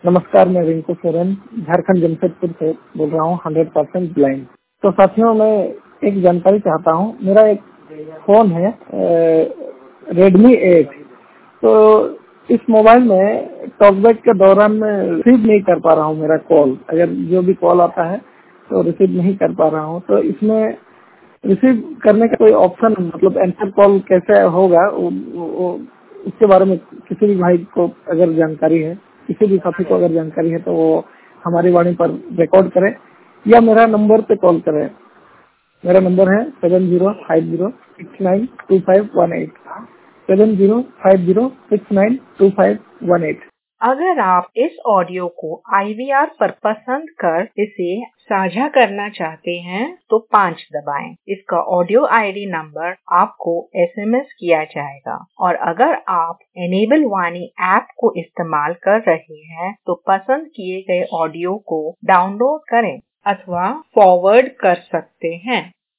नमस्कार, मैं रिंकू सोरेन झारखंड जमशेदपुर से बोल रहा हूँ 100% ब्लाइंड। तो साथियों, मैं एक जानकारी चाहता हूँ। मेरा एक फोन है रेडमी 8। तो इस मोबाइल में टॉकबैक के दौरान मैं रिसीव नहीं कर पा रहा हूँ। मेरा कॉल, अगर जो भी कॉल आता है तो रिसीव नहीं कर पा रहा हूँ। तो इसमें रिसीव करने का कोई ऑप्शन, मतलब एंसर कॉल कैसे होगा, उसके बारे में किसी भी भाई को अगर जानकारी है, किसी भी साथी को अगर जानकारी है तो वो हमारी वाणी पर रिकॉर्ड करे या मेरा नंबर पे कॉल करे। मेरा नंबर है 7050692518, 7050692518। अगर आप इस ऑडियो को IVR पर पसंद कर इसे साझा करना चाहते हैं तो 5 दबाएं। इसका ऑडियो ID नंबर आपको SMS किया जाएगा। और अगर आप एनेबल वाणी ऐप को इस्तेमाल कर रहे हैं तो पसंद किए गए ऑडियो को डाउनलोड करें अथवा फॉरवर्ड कर सकते हैं।